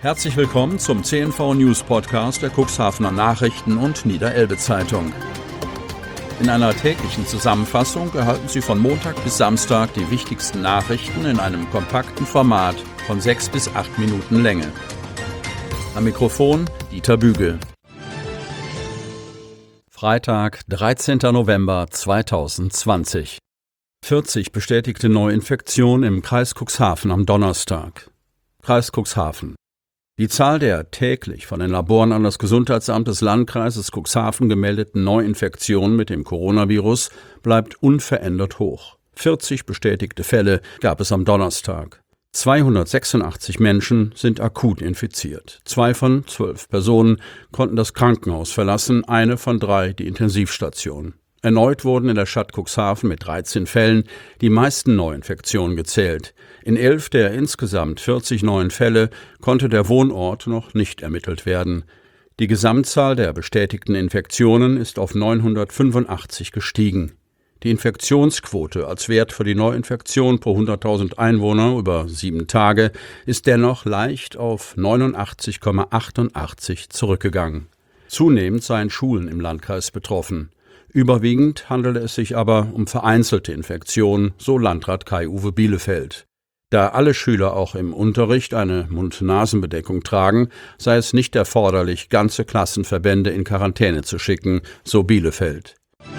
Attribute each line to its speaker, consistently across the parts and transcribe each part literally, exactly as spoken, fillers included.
Speaker 1: Herzlich willkommen zum C N V News Podcast der Cuxhavener Nachrichten und Niederelbe Zeitung. In einer täglichen Zusammenfassung erhalten Sie von Montag bis Samstag die wichtigsten Nachrichten in einem kompakten Format von sechs bis acht Minuten Länge. Am Mikrofon Dieter Bügel. Freitag, dreizehnter November zweitausendzwanzig. vierzig bestätigte Neuinfektionen im Kreis Cuxhaven am Donnerstag. Kreis Cuxhaven. Die Zahl der täglich von den Laboren an das Gesundheitsamt des Landkreises Cuxhaven gemeldeten Neuinfektionen mit dem Coronavirus bleibt unverändert hoch. vierzig bestätigte Fälle gab es am Donnerstag. zweihundertsechsundachtzig Menschen sind akut infiziert. Zwei von zwölf Personen konnten das Krankenhaus verlassen, eine von drei die Intensivstation. Erneut wurden in der Stadt Cuxhaven mit dreizehn Fällen die meisten Neuinfektionen gezählt. In elf der insgesamt vierzig neuen Fälle konnte der Wohnort noch nicht ermittelt werden. Die Gesamtzahl der bestätigten Infektionen ist auf neunhundertfünfundachtzig gestiegen. Die Infektionsquote als Wert für die Neuinfektion pro hunderttausend Einwohner über sieben Tage ist dennoch leicht auf neunundachtzig Komma achtundachtzig zurückgegangen. Zunehmend seien Schulen im Landkreis betroffen. Überwiegend handele es sich aber um vereinzelte Infektionen, so Landrat Kai-Uwe Bielefeld. Da alle Schüler auch im Unterricht eine Mund-Nasen-Bedeckung tragen, sei es nicht erforderlich, ganze Klassenverbände in Quarantäne zu schicken, so Bielefeld.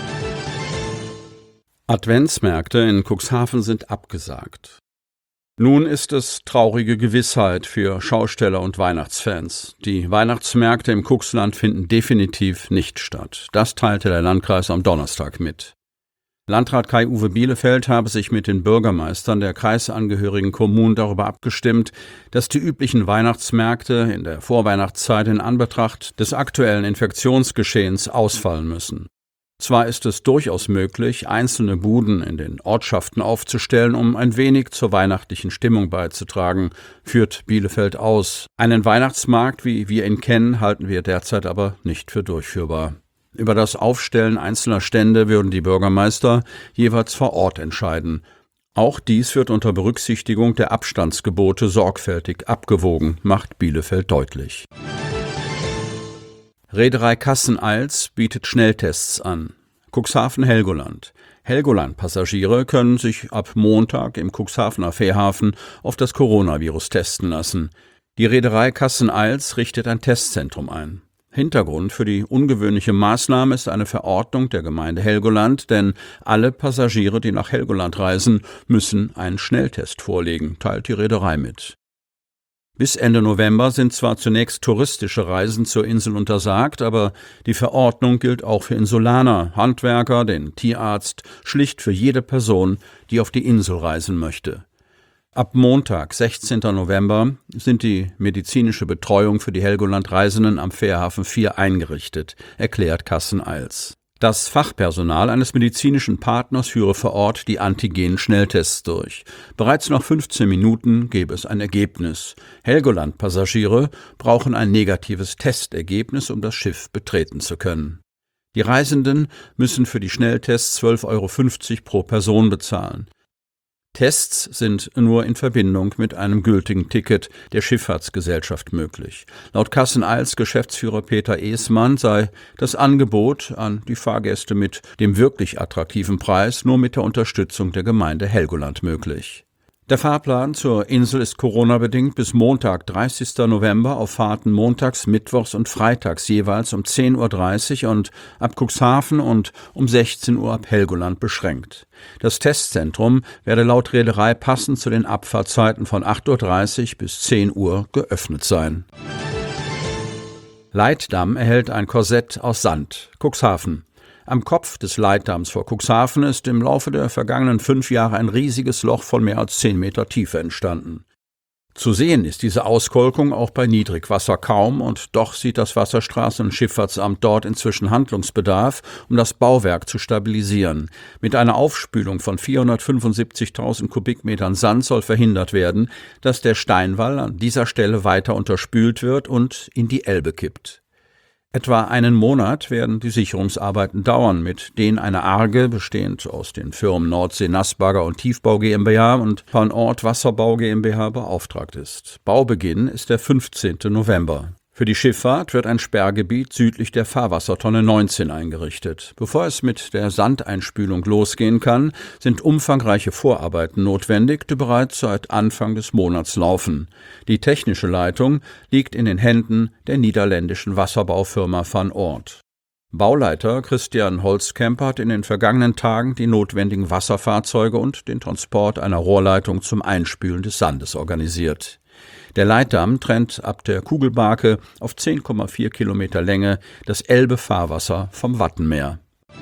Speaker 1: Adventsmärkte in Cuxhaven sind abgesagt. Nun ist es traurige Gewissheit für Schausteller und Weihnachtsfans. Die Weihnachtsmärkte im Cuxland finden definitiv nicht statt. Das teilte der Landkreis am Donnerstag mit. Landrat Kai-Uwe Bielefeld habe sich mit den Bürgermeistern der kreisangehörigen Kommunen darüber abgestimmt, dass die üblichen Weihnachtsmärkte in der Vorweihnachtszeit in Anbetracht des aktuellen Infektionsgeschehens ausfallen müssen. Zwar ist es durchaus möglich, einzelne Buden in den Ortschaften aufzustellen, um ein wenig zur weihnachtlichen Stimmung beizutragen, führt Bielefeld aus. Einen Weihnachtsmarkt, wie wir ihn kennen, halten wir derzeit aber nicht für durchführbar. Über das Aufstellen einzelner Stände würden die Bürgermeister jeweils vor Ort entscheiden. Auch dies wird unter Berücksichtigung der Abstandsgebote sorgfältig abgewogen, macht Bielefeld deutlich. Reederei Kassen-Eils bietet Schnelltests an. Cuxhaven-Helgoland. Helgoland-Passagiere können sich ab Montag im Cuxhavener Fährhafen auf das Coronavirus testen lassen. Die Reederei Kassen-Eils richtet ein Testzentrum ein. Hintergrund für die ungewöhnliche Maßnahme ist eine Verordnung der Gemeinde Helgoland, denn alle Passagiere, die nach Helgoland reisen, müssen einen Schnelltest vorlegen, teilt die Reederei mit. Bis Ende November sind zwar zunächst touristische Reisen zur Insel untersagt, aber die Verordnung gilt auch für Insulaner, Handwerker, den Tierarzt, schlicht für jede Person, die auf die Insel reisen möchte. Ab Montag, sechzehnter November, sind die medizinische Betreuung für die Helgoland-Reisenden am Fährhafen vier eingerichtet, erklärt Kassen-Eils. Das Fachpersonal eines medizinischen Partners führe vor Ort die Antigen-Schnelltests durch. Bereits nach fünfzehn Minuten gebe es ein Ergebnis. Helgoland-Passagiere brauchen ein negatives Testergebnis, um das Schiff betreten zu können. Die Reisenden müssen für die Schnelltests zwölf Euro fünfzig pro Person bezahlen. Tests sind nur in Verbindung mit einem gültigen Ticket der Schifffahrtsgesellschaft möglich. Laut Kassen-Eils Geschäftsführer Peter Esmann sei das Angebot an die Fahrgäste mit dem wirklich attraktiven Preis nur mit der Unterstützung der Gemeinde Helgoland möglich. Der Fahrplan zur Insel ist Corona-bedingt bis Montag, dreißigster November auf Fahrten montags, mittwochs und freitags jeweils um zehn Uhr dreißig und ab Cuxhaven und um sechzehn Uhr ab Helgoland beschränkt. Das Testzentrum werde laut Reederei passend zu den Abfahrtzeiten von acht Uhr dreißig bis zehn Uhr geöffnet sein. Leitdamm erhält ein Korsett aus Sand. Cuxhaven. Am Kopf des Leitdamms vor Cuxhaven ist im Laufe der vergangenen fünf Jahre ein riesiges Loch von mehr als zehn Meter Tiefe entstanden. Zu sehen ist diese Auskolkung auch bei Niedrigwasser kaum, und doch sieht das Wasserstraßen- und Schifffahrtsamt dort inzwischen Handlungsbedarf, um das Bauwerk zu stabilisieren. Mit einer Aufspülung von vierhundertfünfundsiebzigtausend Kubikmetern Sand soll verhindert werden, dass der Steinwall an dieser Stelle weiter unterspült wird und in die Elbe kippt. Etwa einen Monat werden die Sicherungsarbeiten dauern, mit denen eine Arge, bestehend aus den Firmen Nordsee Nassbagger und Tiefbau GmbH und Van Ort Wasserbau GmbH, beauftragt ist. Baubeginn ist der fünfzehnte November. Für die Schifffahrt wird ein Sperrgebiet südlich der Fahrwassertonne neunzehn eingerichtet. Bevor es mit der Sandeinspülung losgehen kann, sind umfangreiche Vorarbeiten notwendig, die bereits seit Anfang des Monats laufen. Die technische Leitung liegt in den Händen der niederländischen Wasserbaufirma Van Ort. Bauleiter Christian Holzkemper hat in den vergangenen Tagen die notwendigen Wasserfahrzeuge und den Transport einer Rohrleitung zum Einspülen des Sandes organisiert. Der Leitdamm trennt ab der Kugelbarke auf zehn Komma vier Kilometer Länge das Elbe-Fahrwasser vom Wattenmeer.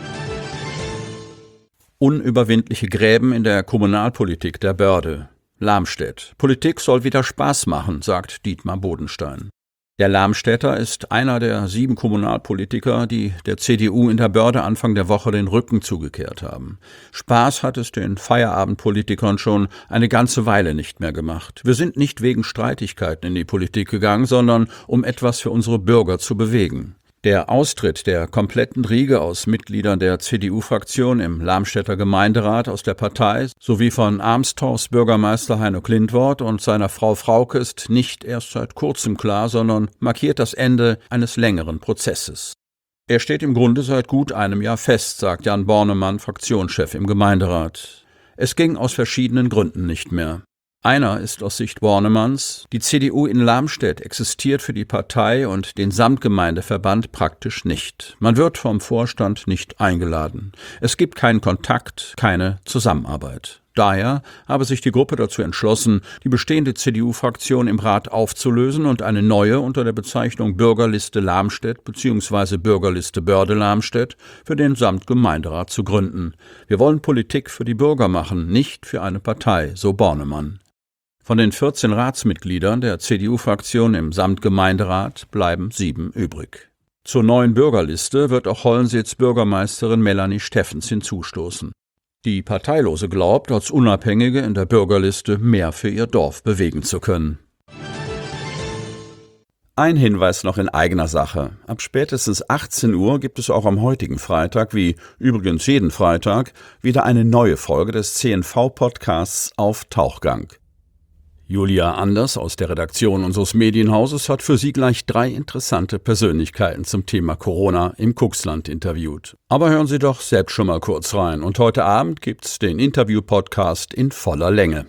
Speaker 1: Unüberwindliche Gräben in der Kommunalpolitik der Börde. Lamstedt. Politik soll wieder Spaß machen, sagt Dietmar Bodenstein. Der Lamstädter ist einer der sieben Kommunalpolitiker, die der C D U in der Börde Anfang der Woche den Rücken zugekehrt haben. Spaß hat es den Feierabendpolitikern schon eine ganze Weile nicht mehr gemacht. Wir sind nicht wegen Streitigkeiten in die Politik gegangen, sondern um etwas für unsere Bürger zu bewegen. Der Austritt der kompletten Riege aus Mitgliedern der C D U-Fraktion im Lamstädter Gemeinderat aus der Partei sowie von Amstorfs Bürgermeister Heino Klintworth und seiner Frau Frauke ist nicht erst seit kurzem klar, sondern markiert das Ende eines längeren Prozesses. Er steht im Grunde seit gut einem Jahr fest, sagt Jan Bornemann, Fraktionschef im Gemeinderat. Es ging aus verschiedenen Gründen nicht mehr. Einer ist aus Sicht Bornemanns: Die C D U in Lamstedt existiert für die Partei und den Samtgemeindeverband praktisch nicht. Man wird vom Vorstand nicht eingeladen. Es gibt keinen Kontakt, keine Zusammenarbeit. Daher habe sich die Gruppe dazu entschlossen, die bestehende C D U-Fraktion im Rat aufzulösen und eine neue unter der Bezeichnung Bürgerliste Lamstedt bzw. Bürgerliste Börde Lamstedt für den Samtgemeinderat zu gründen. Wir wollen Politik für die Bürger machen, nicht für eine Partei, so Bornemann. Von den vierzehn Ratsmitgliedern der C D U-Fraktion im Samtgemeinderat bleiben sieben übrig. Zur neuen Bürgerliste wird auch Hollensitz Bürgermeisterin Melanie Steffens hinzustoßen. Die Parteilose glaubt, als Unabhängige in der Bürgerliste mehr für ihr Dorf bewegen zu können. Ein Hinweis noch in eigener Sache. Ab spätestens achtzehn Uhr gibt es auch am heutigen Freitag, wie übrigens jeden Freitag, wieder eine neue Folge des C N V-Podcasts auf Tauchgang. Julia Anders aus der Redaktion unseres Medienhauses hat für Sie gleich drei interessante Persönlichkeiten zum Thema Corona im Cuxland interviewt. Aber hören Sie doch selbst schon mal kurz rein. Und heute Abend gibt's den Interview-Podcast in voller Länge.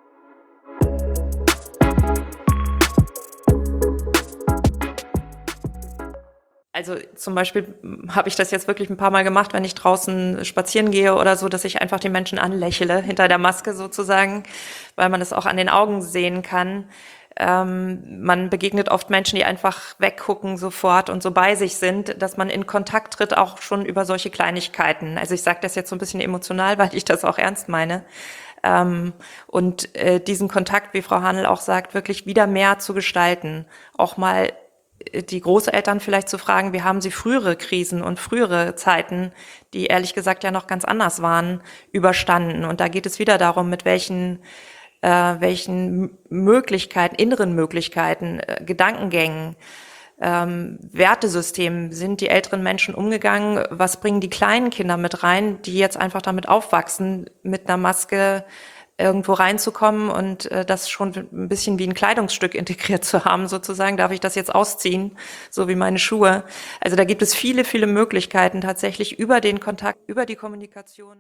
Speaker 2: Also zum Beispiel habe ich das jetzt wirklich ein paar Mal gemacht, wenn ich draußen spazieren gehe oder so, dass ich einfach die Menschen anlächle, hinter der Maske sozusagen, weil man das auch an den Augen sehen kann. Ähm, man begegnet oft Menschen, die einfach weggucken sofort und so bei sich sind, dass man in Kontakt tritt, auch schon über solche Kleinigkeiten. Also ich sage das jetzt so ein bisschen emotional, weil ich das auch ernst meine. Ähm, und äh, diesen Kontakt, wie Frau Hanel auch sagt, wirklich wieder mehr zu gestalten, auch mal die Großeltern vielleicht zu fragen, wie haben sie frühere Krisen und frühere Zeiten, die ehrlich gesagt ja noch ganz anders waren, überstanden. Und da geht es wieder darum, mit welchen, äh, welchen Möglichkeiten, inneren Möglichkeiten, äh, Gedankengängen, ähm, Wertesystemen sind die älteren Menschen umgegangen. Was bringen die kleinen Kinder mit rein, die jetzt einfach damit aufwachsen, mit einer Maske irgendwo reinzukommen und äh, das schon ein bisschen wie ein Kleidungsstück integriert zu haben, sozusagen. Darf ich das jetzt ausziehen, so wie meine Schuhe? Also da gibt es viele, viele Möglichkeiten tatsächlich über den Kontakt, über die Kommunikation.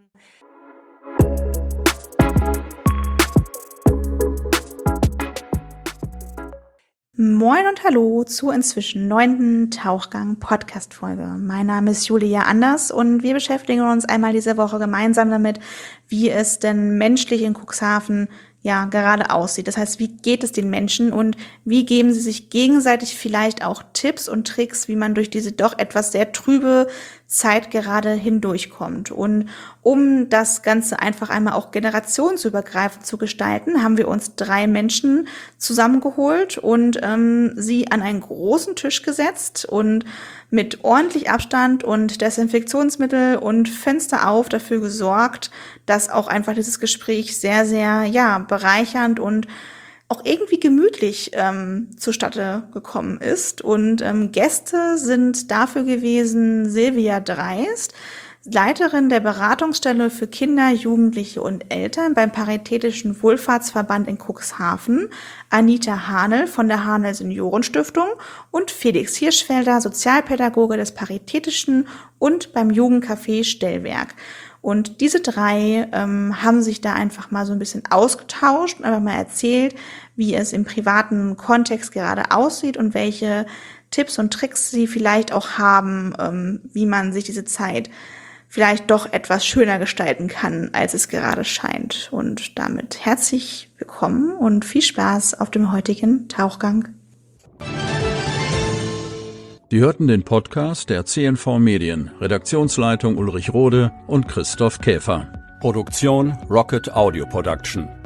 Speaker 3: Moin und hallo zur inzwischen neunten Tauchgang-Podcast-Folge. Mein Name ist Julia Anders und wir beschäftigen uns einmal diese Woche gemeinsam damit, wie es denn menschlich in Cuxhaven ja gerade aussieht. Das heißt, wie geht es den Menschen und wie geben sie sich gegenseitig vielleicht auch Tipps und Tricks, wie man durch diese doch etwas sehr trübe Zeit gerade hindurchkommt. Und um das Ganze einfach einmal auch generationsübergreifend zu gestalten, haben wir uns drei Menschen zusammengeholt und ähm, sie an einen großen Tisch gesetzt und mit ordentlich Abstand und Desinfektionsmittel und Fenster auf dafür gesorgt, dass auch einfach dieses Gespräch sehr, sehr, ja, bereichernd und auch irgendwie gemütlich ähm, zustatte gekommen ist. Und ähm, Gäste sind dafür gewesen Silvia Dreist, Leiterin der Beratungsstelle für Kinder, Jugendliche und Eltern beim Paritätischen Wohlfahrtsverband in Cuxhaven, Anita Hanel von der Hanel Seniorenstiftung und Felix Hirschfelder, Sozialpädagoge des Paritätischen und beim Jugendcafé Stellwerk. Und diese drei ähm, haben sich da einfach mal so ein bisschen ausgetauscht und einfach mal erzählt, wie es im privaten Kontext gerade aussieht und welche Tipps und Tricks sie vielleicht auch haben, ähm, wie man sich diese Zeit vielleicht doch etwas schöner gestalten kann, als es gerade scheint. Und damit herzlich willkommen und viel Spaß auf dem heutigen Tauchgang.
Speaker 1: Sie hörten den Podcast der C N V Medien, Redaktionsleitung Ulrich Rode und Christoph Käfer. Produktion Rocket Audio Production.